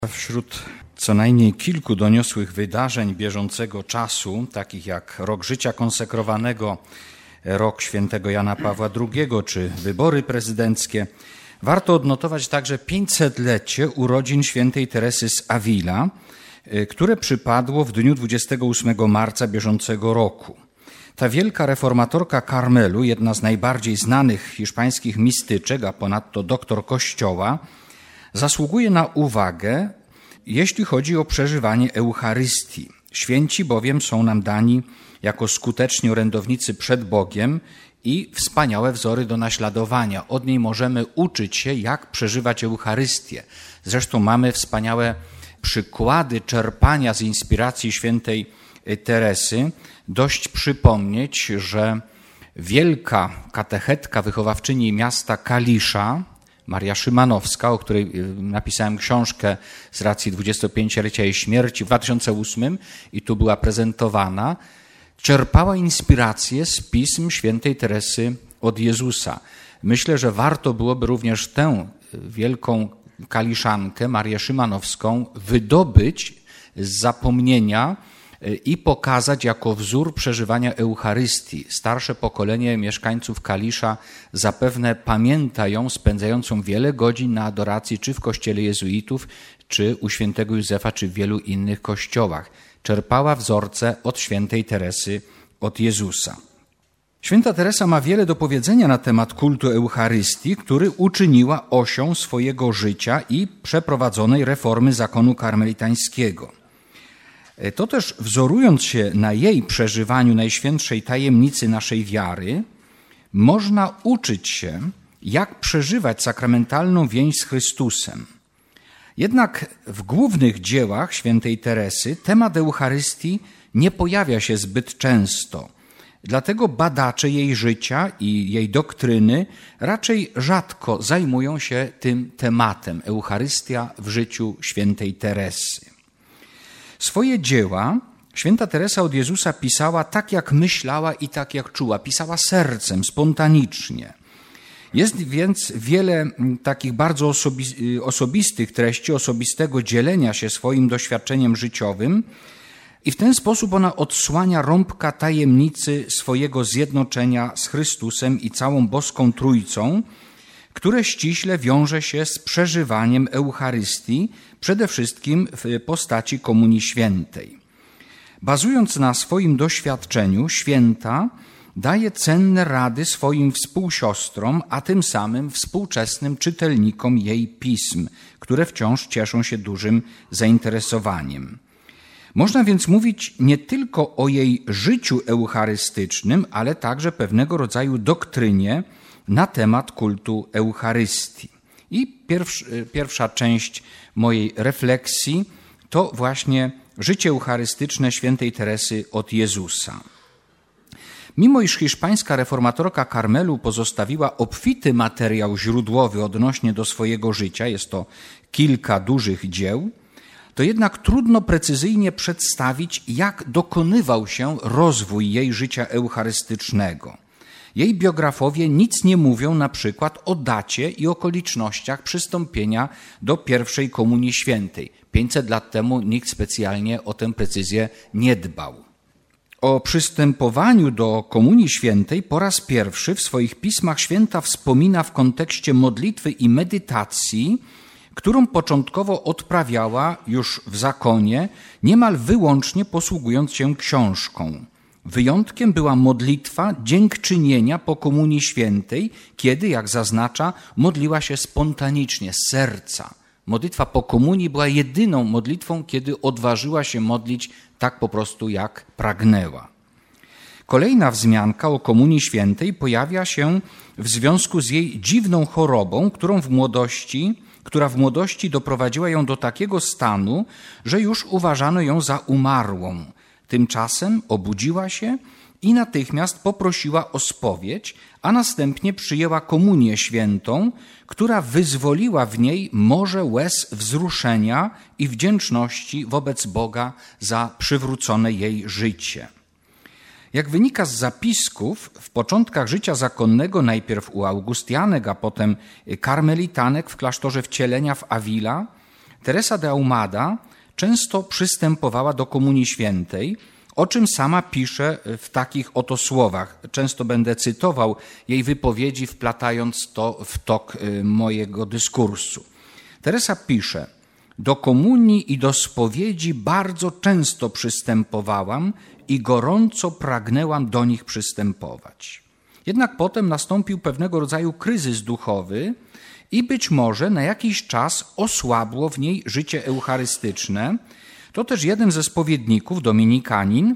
Wśród co najmniej kilku doniosłych wydarzeń bieżącego czasu, takich jak rok życia konsekrowanego, rok świętego Jana Pawła II czy wybory prezydenckie, warto odnotować także 500-lecie urodzin świętej Teresy z Avila, które przypadło w dniu 28 marca bieżącego roku. Ta wielka reformatorka Karmelu, jedna z najbardziej znanych hiszpańskich mistyczek, a ponadto doktor Kościoła, zasługuje na uwagę, jeśli chodzi o przeżywanie Eucharystii. Święci bowiem są nam dani jako skuteczni orędownicy przed Bogiem i wspaniałe wzory do naśladowania. Od niej możemy uczyć się, jak przeżywać Eucharystię. Zresztą mamy wspaniałe przykłady czerpania z inspiracji świętej Teresy. Dość przypomnieć, że wielka katechetka, wychowawczyni miasta Kalisza, Maria Szymanowska, o której napisałem książkę z racji 25-lecia jej śmierci w 2008 i tu była prezentowana, czerpała inspirację z pism świętej Teresy od Jezusa. Myślę, że warto byłoby również tę wielką Kaliszankę, Marię Szymanowską, wydobyć z zapomnienia i pokazać jako wzór przeżywania Eucharystii. Starsze pokolenie mieszkańców Kalisza zapewne pamięta ją spędzającą wiele godzin na adoracji czy w kościele jezuitów, czy u świętego Józefa, czy w wielu innych kościołach. Czerpała wzorce od świętej Teresy, od Jezusa. Święta Teresa ma wiele do powiedzenia na temat kultu Eucharystii, który uczyniła osią swojego życia i przeprowadzonej reformy zakonu karmelitańskiego. To też wzorując się na jej przeżywaniu najświętszej tajemnicy naszej wiary, można uczyć się, jak przeżywać sakramentalną więź z Chrystusem. Jednak w głównych dziełach świętej Teresy temat Eucharystii nie pojawia się zbyt często. Dlatego badacze jej życia i jej doktryny raczej rzadko zajmują się tym tematem Eucharystia w życiu świętej Teresy. Swoje dzieła święta Teresa od Jezusa pisała tak, jak myślała i tak, jak czuła. Pisała sercem, spontanicznie. Jest więc wiele takich bardzo osobistych treści, osobistego dzielenia się swoim doświadczeniem życiowym i w ten sposób ona odsłania rąbka tajemnicy swojego zjednoczenia z Chrystusem i całą boską Trójcą, które ściśle wiąże się z przeżywaniem Eucharystii, przede wszystkim w postaci Komunii Świętej. Bazując na swoim doświadczeniu, święta daje cenne rady swoim współsiostrom, a tym samym współczesnym czytelnikom jej pism, które wciąż cieszą się dużym zainteresowaniem. Można więc mówić nie tylko o jej życiu eucharystycznym, ale także pewnego rodzaju doktrynie na temat kultu Eucharystii. I pierwsza część mojej refleksji to właśnie życie eucharystyczne świętej Teresy od Jezusa. Mimo iż hiszpańska reformatorka Karmelu pozostawiła obfity materiał źródłowy odnośnie do swojego życia, jest to kilka dużych dzieł, to jednak trudno precyzyjnie przedstawić, jak dokonywał się rozwój jej życia eucharystycznego. Jej biografowie nic nie mówią na przykład o dacie i okolicznościach przystąpienia do pierwszej Komunii Świętej. 500 lat temu nikt specjalnie o tę precyzję nie dbał. O przystępowaniu do Komunii Świętej po raz pierwszy w swoich pismach święta wspomina w kontekście modlitwy i medytacji, którą początkowo odprawiała już w zakonie, niemal wyłącznie posługując się książką. Wyjątkiem była modlitwa dziękczynienia po Komunii Świętej, kiedy, jak zaznacza, modliła się spontanicznie, z serca. Modlitwa po komunii była jedyną modlitwą, kiedy odważyła się modlić tak po prostu, jak pragnęła. Kolejna wzmianka o Komunii Świętej pojawia się w związku z jej dziwną chorobą, która w młodości doprowadziła ją do takiego stanu, że już uważano ją za umarłą. Tymczasem obudziła się i natychmiast poprosiła o spowiedź, a następnie przyjęła Komunię Świętą, która wyzwoliła w niej morze łez wzruszenia i wdzięczności wobec Boga za przywrócone jej życie. Jak wynika z zapisków, w początkach życia zakonnego, najpierw u Augustianek, a potem karmelitanek w klasztorze Wcielenia w Avila, Teresa de Ahumada często przystępowała do Komunii Świętej, o czym sama pisze w takich oto słowach. Często będę cytował jej wypowiedzi, wplatając to w tok mojego dyskursu. Teresa pisze: do komunii i do spowiedzi bardzo często przystępowałam i gorąco pragnęłam do nich przystępować. Jednak potem nastąpił pewnego rodzaju kryzys duchowy i być może na jakiś czas osłabło w niej życie eucharystyczne. To też jeden ze spowiedników, dominikanin,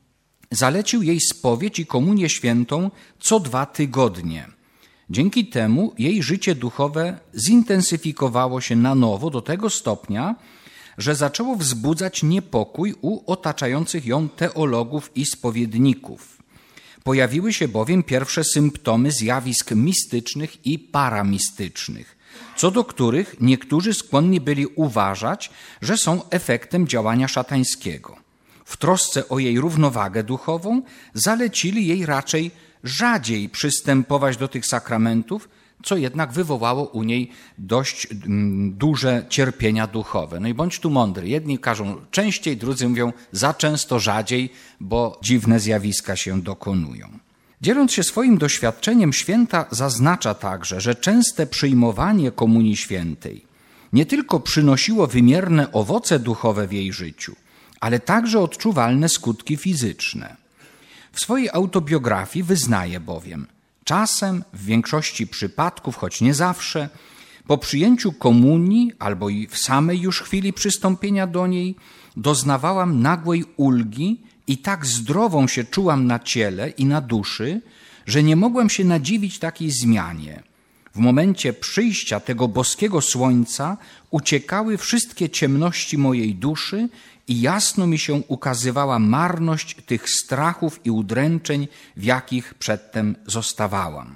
zalecił jej spowiedź i komunię świętą co 2 tygodnie. Dzięki temu jej życie duchowe zintensyfikowało się na nowo do tego stopnia, że zaczęło wzbudzać niepokój u otaczających ją teologów i spowiedników. Pojawiły się bowiem pierwsze symptomy zjawisk mistycznych i paramistycznych, co do których niektórzy skłonni byli uważać, że są efektem działania szatańskiego. W trosce o jej równowagę duchową zalecili jej raczej rzadziej przystępować do tych sakramentów, co jednak wywołało u niej dość duże cierpienia duchowe. No i bądź tu mądry. Jedni każą częściej, drudzy mówią za często, rzadziej, bo dziwne zjawiska się dokonują. Dzieląc się swoim doświadczeniem, święta zaznacza także, że częste przyjmowanie Komunii Świętej nie tylko przynosiło wymierne owoce duchowe w jej życiu, ale także odczuwalne skutki fizyczne. W swojej autobiografii wyznaje bowiem: czasem, w większości przypadków, choć nie zawsze, po przyjęciu komunii albo i w samej już chwili przystąpienia do niej doznawałam nagłej ulgi i tak zdrową się czułam na ciele i na duszy, że nie mogłam się nadziwić takiej zmianie. W momencie przyjścia tego boskiego słońca uciekały wszystkie ciemności mojej duszy i jasno mi się ukazywała marność tych strachów i udręczeń, w jakich przedtem zostawałam.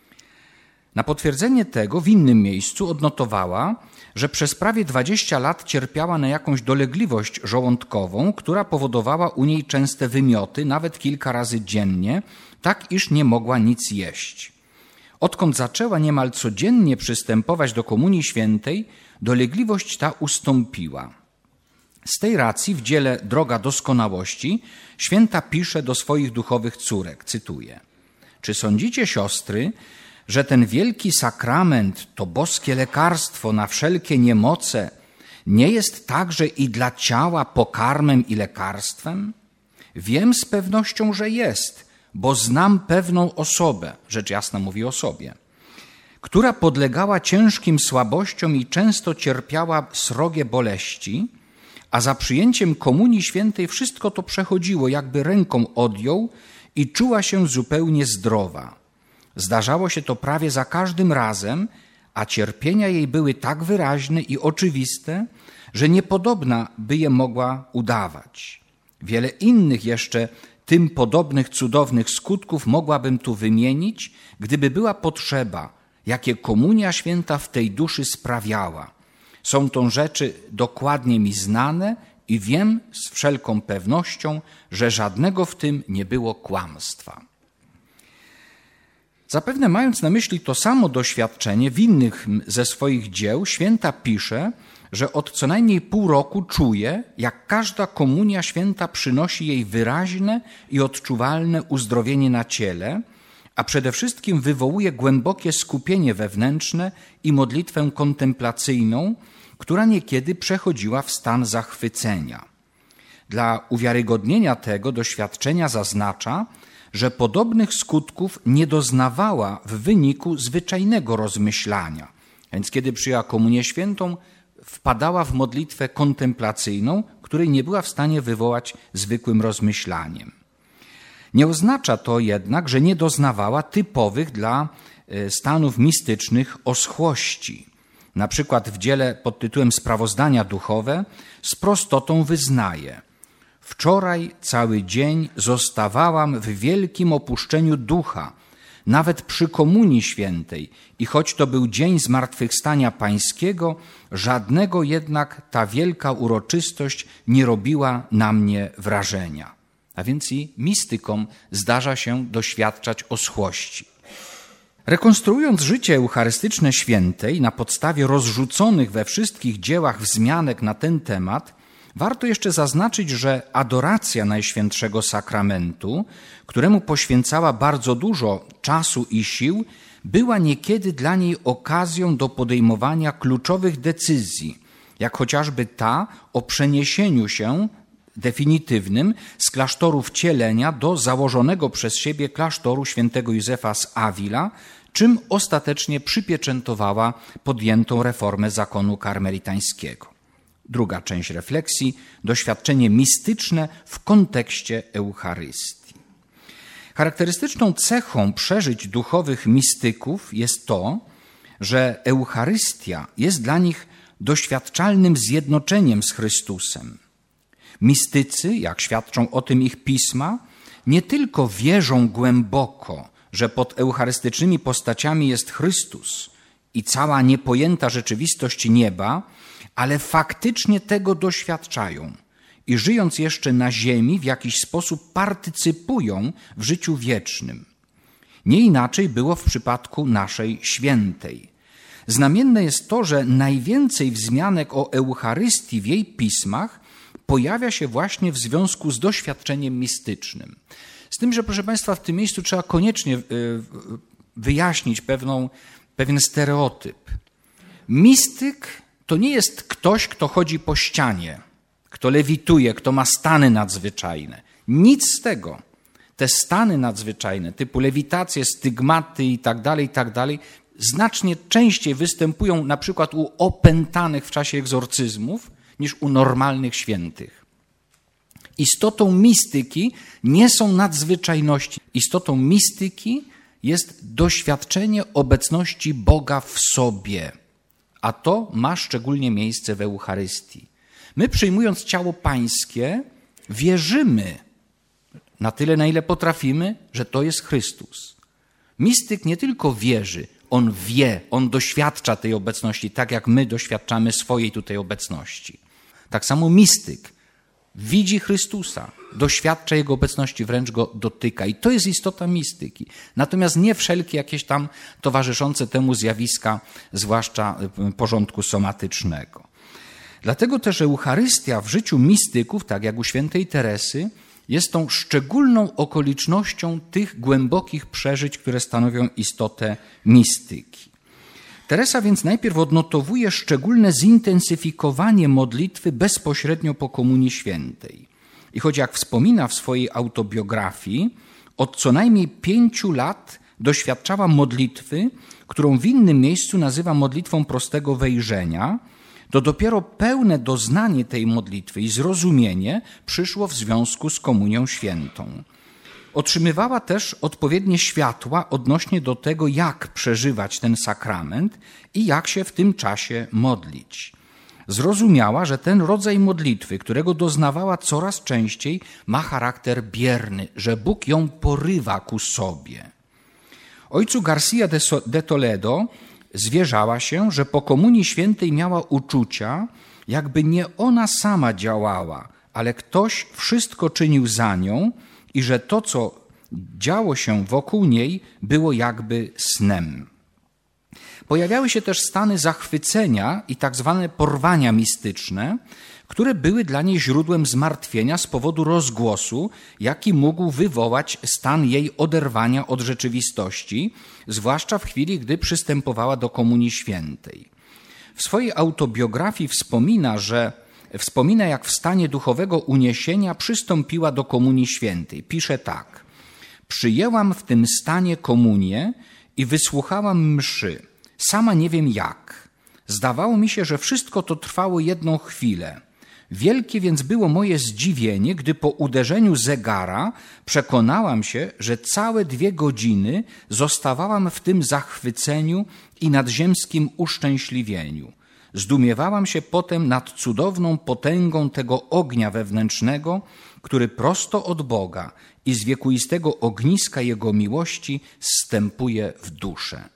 Na potwierdzenie tego w innym miejscu odnotowała, że przez prawie 20 lat cierpiała na jakąś dolegliwość żołądkową, która powodowała u niej częste wymioty, nawet kilka razy dziennie, tak iż nie mogła nic jeść. Odkąd zaczęła niemal codziennie przystępować do Komunii Świętej, dolegliwość ta ustąpiła. Z tej racji w dziele Droga Doskonałości święta pisze do swoich duchowych córek, cytuję: czy sądzicie, siostry, że ten wielki sakrament, to boskie lekarstwo na wszelkie niemoce, nie jest także i dla ciała pokarmem i lekarstwem? Wiem z pewnością, że jest, bo znam pewną osobę, rzecz jasna mówi o sobie, która podlegała ciężkim słabościom i często cierpiała srogie boleści, a za przyjęciem Komunii Świętej wszystko to przechodziło, jakby ręką odjął i czuła się zupełnie zdrowa. Zdarzało się to prawie za każdym razem, a cierpienia jej były tak wyraźne i oczywiste, że niepodobna by je mogła udawać. Wiele innych jeszcze tym podobnych cudownych skutków mogłabym tu wymienić, gdyby była potrzeba, jakie Komunia Święta w tej duszy sprawiała. Są to rzeczy dokładnie mi znane i wiem z wszelką pewnością, że żadnego w tym nie było kłamstwa. Zapewne mając na myśli to samo doświadczenie w innych ze swoich dzieł, święta pisze, że od co najmniej pół roku czuje, jak każda Komunia Święta przynosi jej wyraźne i odczuwalne uzdrowienie na ciele, a przede wszystkim wywołuje głębokie skupienie wewnętrzne i modlitwę kontemplacyjną, która niekiedy przechodziła w stan zachwycenia. Dla uwiarygodnienia tego doświadczenia zaznacza, że podobnych skutków nie doznawała w wyniku zwyczajnego rozmyślania. Więc kiedy przyjęła Komunię Świętą, wpadała w modlitwę kontemplacyjną, której nie była w stanie wywołać zwykłym rozmyślaniem. Nie oznacza to jednak, że nie doznawała typowych dla stanów mistycznych oschłości. Na przykład w dziele pod tytułem Sprawozdania duchowe z prostotą wyznaje: wczoraj cały dzień zostawałam w wielkim opuszczeniu ducha, nawet przy Komunii Świętej, i choć to był dzień Zmartwychwstania Pańskiego, żadnego jednak ta wielka uroczystość nie robiła na mnie wrażenia. A więc i mistykom zdarza się doświadczać oschłości. Rekonstruując życie eucharystyczne świętej na podstawie rozrzuconych we wszystkich dziełach wzmianek na ten temat, warto jeszcze zaznaczyć, że adoracja Najświętszego Sakramentu, któremu poświęcała bardzo dużo czasu i sił, była niekiedy dla niej okazją do podejmowania kluczowych decyzji, jak chociażby ta o przeniesieniu się definitywnym z klasztoru Wcielenia do założonego przez siebie klasztoru świętego Józefa z Avila, czym ostatecznie przypieczętowała podjętą reformę zakonu karmelitańskiego. Druga część refleksji, doświadczenie mistyczne w kontekście Eucharystii. Charakterystyczną cechą przeżyć duchowych mistyków jest to, że Eucharystia jest dla nich doświadczalnym zjednoczeniem z Chrystusem. Mistycy, jak świadczą o tym ich pisma, nie tylko wierzą głęboko, że pod eucharystycznymi postaciami jest Chrystus i cała niepojęta rzeczywistość nieba, ale faktycznie tego doświadczają i żyjąc jeszcze na ziemi w jakiś sposób partycypują w życiu wiecznym. Nie inaczej było w przypadku naszej świętej. Znamienne jest to, że najwięcej wzmianek o Eucharystii w jej pismach pojawia się właśnie w związku z doświadczeniem mistycznym. Z tym, że proszę Państwa, w tym miejscu trzeba koniecznie wyjaśnić pewien stereotyp. Mistyk to nie jest ktoś, kto chodzi po ścianie, kto lewituje, kto ma stany nadzwyczajne. Nic z tego. Te stany nadzwyczajne typu lewitacje, stygmaty i tak dalej, znacznie częściej występują na przykład u opętanych w czasie egzorcyzmów niż u normalnych świętych. Istotą mistyki nie są nadzwyczajności. Istotą mistyki jest doświadczenie obecności Boga w sobie, a to ma szczególnie miejsce w Eucharystii. My, przyjmując ciało Pańskie, wierzymy na tyle, na ile potrafimy, że to jest Chrystus. Mistyk nie tylko wierzy, on wie, on doświadcza tej obecności, tak jak my doświadczamy swojej tutaj obecności. Tak samo mistyk widzi Chrystusa, doświadcza Jego obecności, wręcz Go dotyka. I to jest istota mistyki. Natomiast nie wszelkie jakieś tam towarzyszące temu zjawiska, zwłaszcza porządku somatycznego. Dlatego też Eucharystia w życiu mistyków, tak jak u świętej Teresy, jest tą szczególną okolicznością tych głębokich przeżyć, które stanowią istotę mistyki. Teresa więc najpierw odnotowuje szczególne zintensyfikowanie modlitwy bezpośrednio po Komunii Świętej. I choć jak wspomina w swojej autobiografii, od co najmniej 5 lat doświadczała modlitwy, którą w innym miejscu nazywa modlitwą prostego wejrzenia, to dopiero pełne doznanie tej modlitwy i zrozumienie przyszło w związku z Komunią Świętą. Otrzymywała też odpowiednie światła odnośnie do tego, jak przeżywać ten sakrament i jak się w tym czasie modlić. Zrozumiała, że ten rodzaj modlitwy, którego doznawała coraz częściej, ma charakter bierny, że Bóg ją porywa ku sobie. Ojcu Garcia de Toledo zwierzała się, że po Komunii Świętej miała uczucia, jakby nie ona sama działała, ale ktoś wszystko czynił za nią i że to, co działo się wokół niej, było jakby snem. Pojawiały się też stany zachwycenia i tak zwane porwania mistyczne, które były dla niej źródłem zmartwienia z powodu rozgłosu, jaki mógł wywołać stan jej oderwania od rzeczywistości, zwłaszcza w chwili, gdy przystępowała do Komunii Świętej. W swojej autobiografii wspomina, jak w stanie duchowego uniesienia przystąpiła do Komunii Świętej. Pisze tak: przyjęłam w tym stanie komunię i wysłuchałam mszy. Sama nie wiem jak. Zdawało mi się, że wszystko to trwało jedną chwilę. Wielkie więc było moje zdziwienie, gdy po uderzeniu zegara przekonałam się, że całe 2 godziny zostawałam w tym zachwyceniu i nadziemskim uszczęśliwieniu. Zdumiewałam się potem nad cudowną potęgą tego ognia wewnętrznego, który prosto od Boga i z wiekuistego ogniska Jego miłości zstępuje w duszę.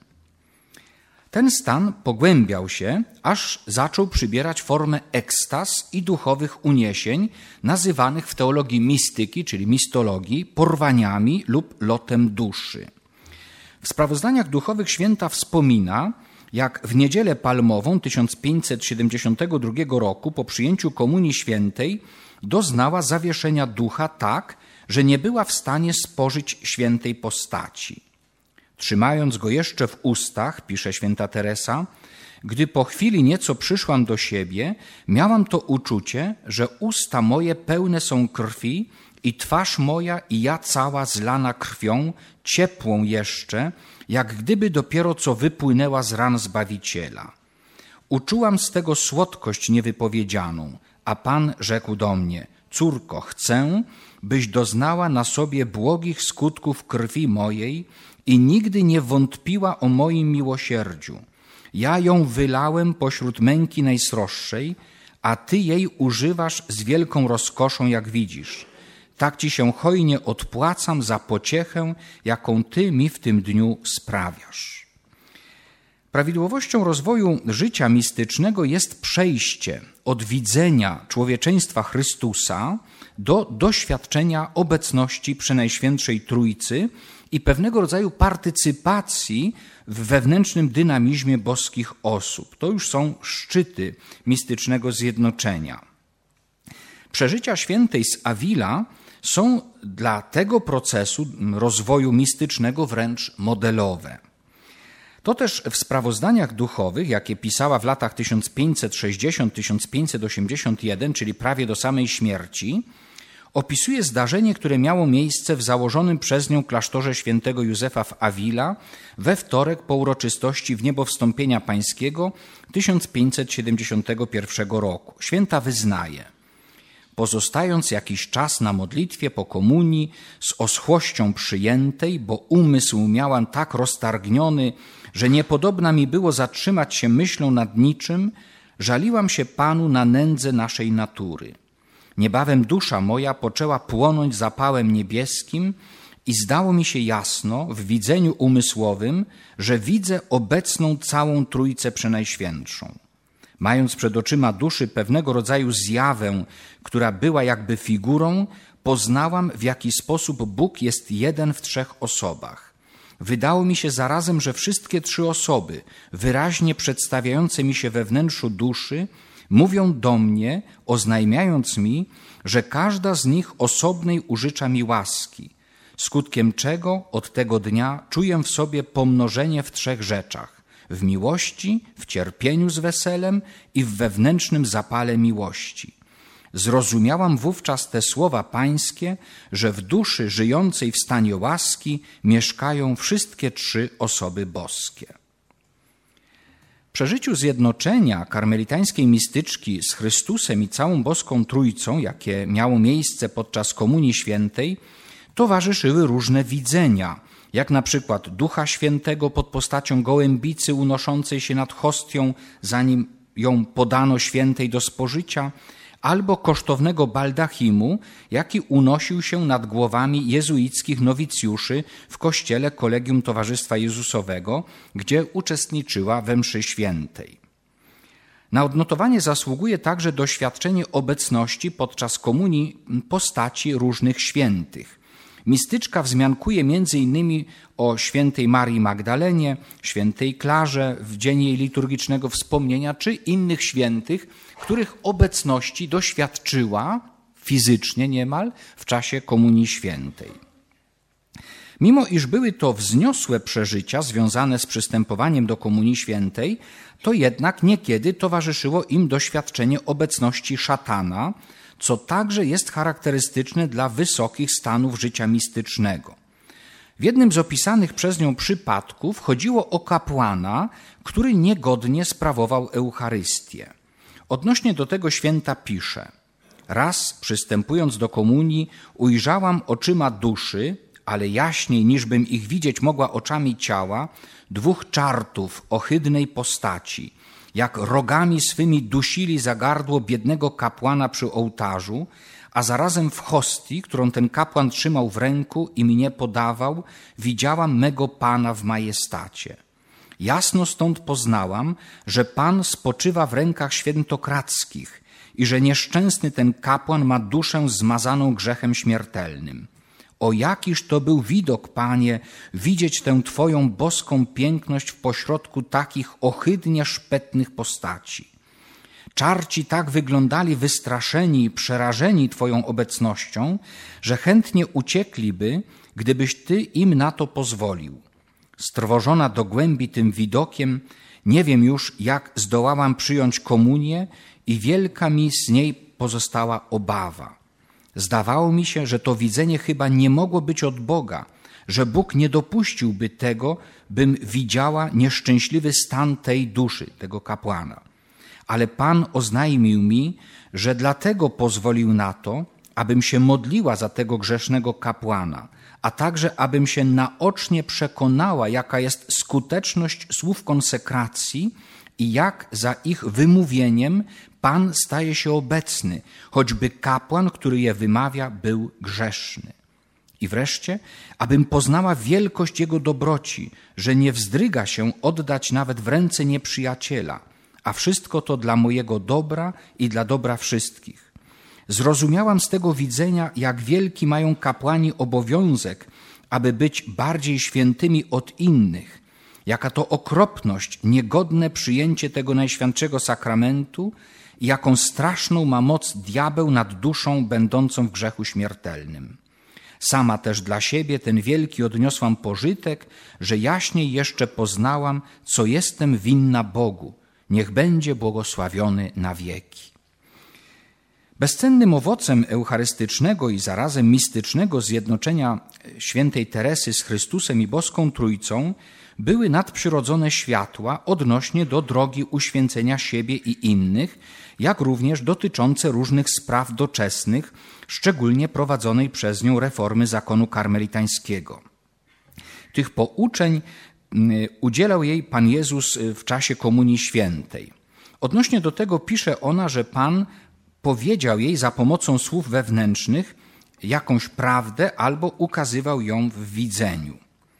Ten stan pogłębiał się, aż zaczął przybierać formę ekstaz i duchowych uniesień, nazywanych w teologii mistyki, czyli mistologii, porwaniami lub lotem duszy. W sprawozdaniach duchowych święta wspomina, jak w Niedzielę Palmową 1572 roku po przyjęciu Komunii Świętej doznała zawieszenia ducha tak, że nie była w stanie spożyć świętej postaci. Trzymając go jeszcze w ustach, pisze święta Teresa, gdy po chwili nieco przyszłam do siebie, miałam to uczucie, że usta moje pełne są krwi i twarz moja i ja cała zlana krwią, ciepłą jeszcze, jak gdyby dopiero co wypłynęła z ran Zbawiciela. Uczułam z tego słodkość niewypowiedzianą, a Pan rzekł do mnie: córko, chcę, byś doznała na sobie błogich skutków krwi mojej i nigdy nie wątpiła o moim miłosierdziu. Ja ją wylałem pośród męki najsroższej, a ty jej używasz z wielką rozkoszą, jak widzisz. Tak ci się hojnie odpłacam za pociechę, jaką ty mi w tym dniu sprawiasz. Prawidłowością rozwoju życia mistycznego jest przejście od widzenia człowieczeństwa Chrystusa do doświadczenia obecności Przenajświętszej Trójcy i pewnego rodzaju partycypacji w wewnętrznym dynamizmie boskich osób. To już są szczyty mistycznego zjednoczenia. Przeżycia świętej z Avila są dla tego procesu rozwoju mistycznego wręcz modelowe. To też w sprawozdaniach duchowych, jakie pisała w latach 1560-1581, czyli prawie do samej śmierci, opisuje zdarzenie, które miało miejsce w założonym przez nią klasztorze świętego Józefa w Avila we wtorek po uroczystości Wniebowstąpienia Pańskiego 1571 roku. Święta wyznaje: pozostając jakiś czas na modlitwie po komunii z oschłością przyjętej, bo umysł miałam tak roztargniony, że niepodobna mi było zatrzymać się myślą nad niczym, żaliłam się Panu na nędzę naszej natury. Niebawem dusza moja poczęła płonąć zapałem niebieskim i zdało mi się jasno w widzeniu umysłowym, że widzę obecną całą Trójcę Przenajświętszą. Mając przed oczyma duszy pewnego rodzaju zjawę, która była jakby figurą, poznałam, w jaki sposób Bóg jest jeden w trzech osobach. Wydało mi się zarazem, że wszystkie trzy osoby, wyraźnie przedstawiające mi się we wnętrzu duszy, mówią do mnie, oznajmiając mi, że każda z nich osobnej użycza mi łaski, skutkiem czego od tego dnia czuję w sobie pomnożenie w trzech rzeczach: w miłości, w cierpieniu z weselem i w wewnętrznym zapale miłości. Zrozumiałam wówczas te słowa pańskie, że w duszy żyjącej w stanie łaski mieszkają wszystkie trzy osoby boskie. Przeżyciu zjednoczenia karmelitańskiej mistyczki z Chrystusem i całą boską Trójcą, jakie miało miejsce podczas Komunii Świętej, towarzyszyły różne widzenia, jak na przykład Ducha Świętego pod postacią gołębicy unoszącej się nad hostią, zanim ją podano świętej do spożycia, albo kosztownego baldachimu, jaki unosił się nad głowami jezuickich nowicjuszy w kościele Kolegium Towarzystwa Jezusowego, gdzie uczestniczyła we mszy świętej. Na odnotowanie zasługuje także doświadczenie obecności podczas komunii postaci różnych świętych. Mistyczka wzmiankuje m.in. o świętej Marii Magdalenie, świętej Klarze w dzień jej liturgicznego wspomnienia, czy innych świętych, których obecności doświadczyła fizycznie niemal w czasie Komunii Świętej. Mimo iż były to wzniosłe przeżycia związane z przystępowaniem do Komunii Świętej, to jednak niekiedy towarzyszyło im doświadczenie obecności szatana, co także jest charakterystyczne dla wysokich stanów życia mistycznego. W jednym z opisanych przez nią przypadków chodziło o kapłana, który niegodnie sprawował Eucharystię. Odnośnie do tego święta pisze: raz przystępując do komunii ujrzałam oczyma duszy, ale jaśniej niżbym ich widzieć mogła oczami ciała, dwóch czartów ohydnej postaci, jak rogami swymi dusili za gardło biednego kapłana przy ołtarzu, a zarazem w hostii, którą ten kapłan trzymał w ręku i mnie podawał, widziałam mego Pana w majestacie. Jasno stąd poznałam, że Pan spoczywa w rękach świętokradzkich i że nieszczęsny ten kapłan ma duszę zmazaną grzechem śmiertelnym. O jakiż to był widok, Panie, widzieć tę Twoją boską piękność w pośrodku takich ohydnie szpetnych postaci. Czarci tak wyglądali wystraszeni i przerażeni Twoją obecnością, że chętnie uciekliby, gdybyś Ty im na to pozwolił. Strwożona do głębi tym widokiem, nie wiem już, jak zdołałam przyjąć komunię i wielka mi z niej pozostała obawa. Zdawało mi się, że to widzenie chyba nie mogło być od Boga, że Bóg nie dopuściłby tego, bym widziała nieszczęśliwy stan tej duszy, tego kapłana. Ale Pan oznajmił mi, że dlatego pozwolił na to, abym się modliła za tego grzesznego kapłana, a także abym się naocznie przekonała, jaka jest skuteczność słów konsekracji i jak za ich wymówieniem Pan staje się obecny, choćby kapłan, który je wymawia, był grzeszny. I wreszcie, abym poznała wielkość Jego dobroci, że nie wzdryga się oddać nawet w ręce nieprzyjaciela, a wszystko to dla mojego dobra i dla dobra wszystkich. Zrozumiałam z tego widzenia, jak wielki mają kapłani obowiązek, aby być bardziej świętymi od innych, jaka to okropność, niegodne przyjęcie tego najświętszego sakramentu i jaką straszną ma moc diabeł nad duszą będącą w grzechu śmiertelnym. Sama też dla siebie ten wielki odniosłam pożytek, że jaśniej jeszcze poznałam, co jestem winna Bogu. Niech będzie błogosławiony na wieki. Bezcennym owocem eucharystycznego i zarazem mistycznego zjednoczenia świętej Teresy z Chrystusem i Boską Trójcą były nadprzyrodzone światła odnośnie do drogi uświęcenia siebie i innych, jak również dotyczące różnych spraw doczesnych, szczególnie prowadzonej przez nią reformy zakonu karmelitańskiego. Tych pouczeń udzielał jej Pan Jezus w czasie Komunii Świętej. Odnośnie do tego pisze ona, że Pan powiedział jej za pomocą słów wewnętrznych jakąś prawdę albo ukazywał ją w widzeniu.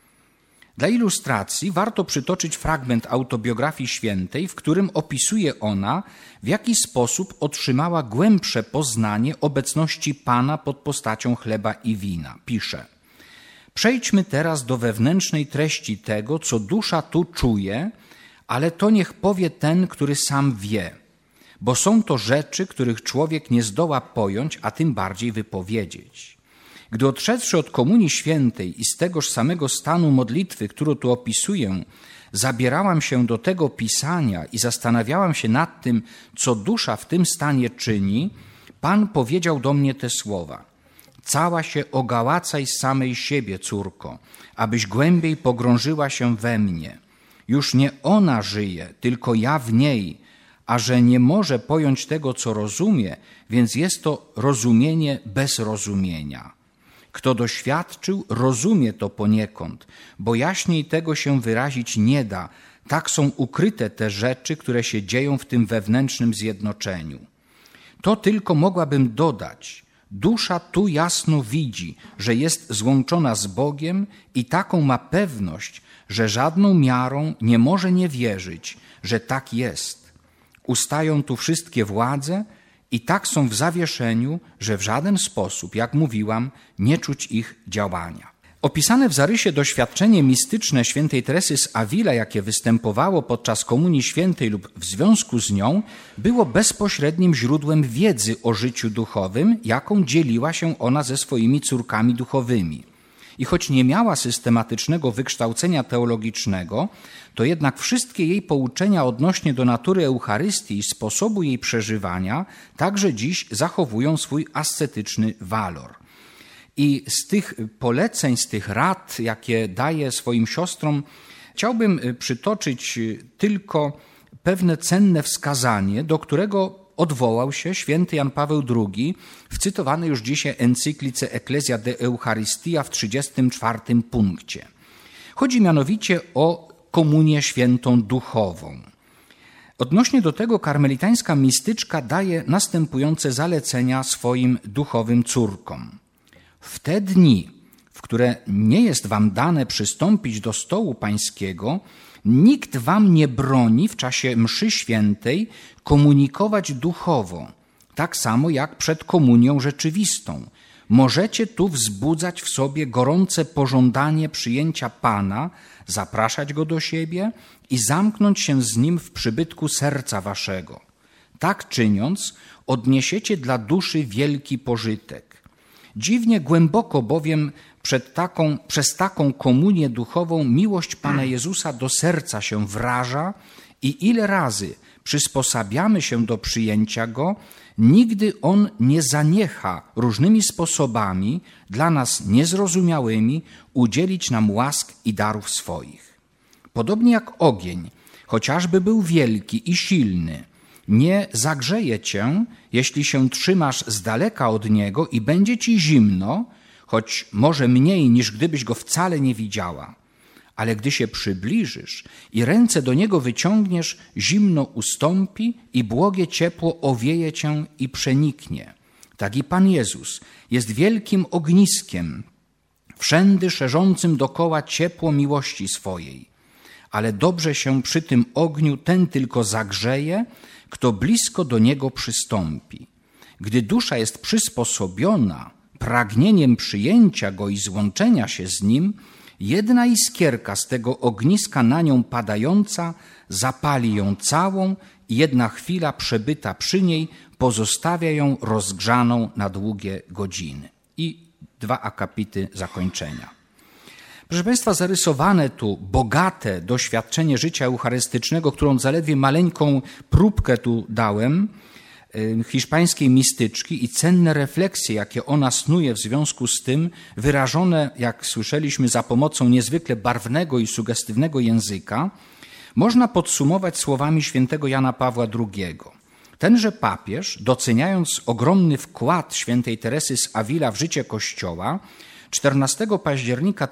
Dla ilustracji warto przytoczyć fragment autobiografii świętej, w którym opisuje ona, w jaki sposób otrzymała głębsze poznanie obecności Pana pod postacią chleba i wina. Pisze: przejdźmy teraz do wewnętrznej treści tego, co dusza tu czuje, ale to niech powie ten, który sam wie, bo są to rzeczy, których człowiek nie zdoła pojąć, a tym bardziej wypowiedzieć. Gdy odszedłszy od Komunii Świętej i z tegoż samego stanu modlitwy, którą tu opisuję, zabierałam się do tego pisania i zastanawiałam się nad tym, co dusza w tym stanie czyni, Pan powiedział do mnie te słowa: cała się ogałacaj z samej siebie, córko, abyś głębiej pogrążyła się we mnie. Już nie ona żyje, tylko ja w niej, a że nie może pojąć tego, co rozumie, więc jest to rozumienie bez rozumienia. Kto doświadczył, rozumie to poniekąd, bo jaśniej tego się wyrazić nie da. Tak są ukryte te rzeczy, które się dzieją w tym wewnętrznym zjednoczeniu. To tylko mogłabym dodać. Dusza tu jasno widzi, że jest złączona z Bogiem i taką ma pewność, że żadną miarą nie może nie wierzyć, że tak jest. Ustają tu wszystkie władze i tak są w zawieszeniu, że w żaden sposób, jak mówiłam, nie czuć ich działania. Opisane w zarysie doświadczenie mistyczne świętej Teresy z Avila, jakie występowało podczas Komunii Świętej lub w związku z nią, było bezpośrednim źródłem wiedzy o życiu duchowym, jaką dzieliła się ona ze swoimi córkami duchowymi. I choć nie miała systematycznego wykształcenia teologicznego, to jednak wszystkie jej pouczenia odnośnie do natury Eucharystii i sposobu jej przeżywania także dziś zachowują swój ascetyczny walor. I z tych poleceń, z tych rad, jakie daje swoim siostrom, chciałbym przytoczyć tylko pewne cenne wskazanie, do którego odwołał się święty Jan Paweł II w cytowanej już dzisiaj encyklice Ecclesia de Eucharistia w 34 punkcie. Chodzi mianowicie o komunię świętą duchową. Odnośnie do tego karmelitańska mistyczka daje następujące zalecenia swoim duchowym córkom. W te dni, w które nie jest wam dane przystąpić do stołu pańskiego, nikt wam nie broni w czasie mszy świętej komunikować duchowo, tak samo jak przed komunią rzeczywistą. możecie tu wzbudzać w sobie gorące pożądanie przyjęcia Pana, zapraszać Go do siebie i zamknąć się z Nim w przybytku serca waszego. Tak czyniąc, odniesiecie dla duszy wielki pożytek. Dziwnie głęboko bowiem przez taką komunię duchową miłość Pana Jezusa do serca się wraża i ile razy przysposabiamy się do przyjęcia Go, nigdy On nie zaniecha różnymi sposobami, dla nas niezrozumiałymi, udzielić nam łask i darów swoich. Podobnie jak ogień, chociażby był wielki i silny, nie zagrzeje cię, jeśli się trzymasz z daleka od niego i będzie ci zimno, choć może mniej niż gdybyś go wcale nie widziała. Ale gdy się przybliżysz i ręce do niego wyciągniesz, zimno ustąpi i błogie ciepło owieje cię i przeniknie. Tak i Pan Jezus jest wielkim ogniskiem, wszędy szerzącym dokoła ciepło miłości swojej. Ale dobrze się przy tym ogniu ten tylko zagrzeje, kto blisko do niego przystąpi. Gdy dusza jest przysposobiona pragnieniem przyjęcia go i złączenia się z nim, jedna iskierka z tego ogniska na nią padająca zapali ją całą i jedna chwila przebyta przy niej pozostawia ją rozgrzaną na długie godziny. I 2 akapity zakończenia. Proszę Państwa, zarysowane tu bogate doświadczenie życia eucharystycznego, którą zaledwie maleńką próbkę tu dałem, hiszpańskiej mistyczki i cenne refleksje, jakie ona snuje w związku z tym, wyrażone, jak słyszeliśmy, za pomocą niezwykle barwnego i sugestywnego języka, można podsumować słowami świętego Jana Pawła II. Tenże papież, doceniając ogromny wkład świętej Teresy z Avila w życie Kościoła, 14 października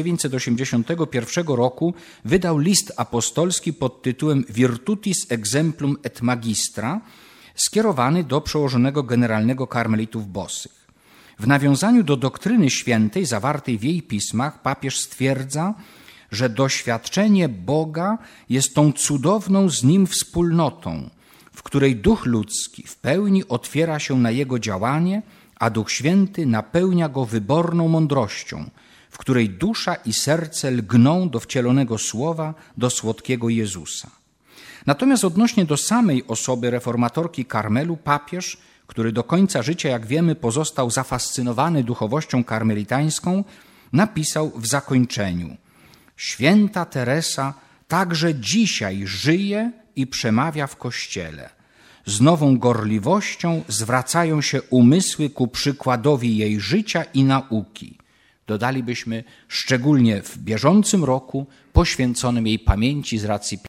1981 roku wydał list apostolski pod tytułem Virtutis exemplum et magistra, skierowany do przełożonego generalnego karmelitów bosych. W nawiązaniu do doktryny świętej zawartej w jej pismach papież stwierdza, że doświadczenie Boga jest tą cudowną z Nim wspólnotą, w której duch ludzki w pełni otwiera się na jego działanie, a Duch Święty napełnia go wyborną mądrością, w której dusza i serce lgną do wcielonego słowa, do słodkiego Jezusa. Natomiast odnośnie do samej osoby reformatorki Karmelu, papież, który do końca życia, jak wiemy, pozostał zafascynowany duchowością karmelitańską, napisał w zakończeniu: Święta Teresa także dzisiaj żyje i przemawia w Kościele. Z nową gorliwością zwracają się umysły ku przykładowi jej życia i nauki. Dodalibyśmy szczególnie w bieżącym roku poświęconym jej pamięci z racji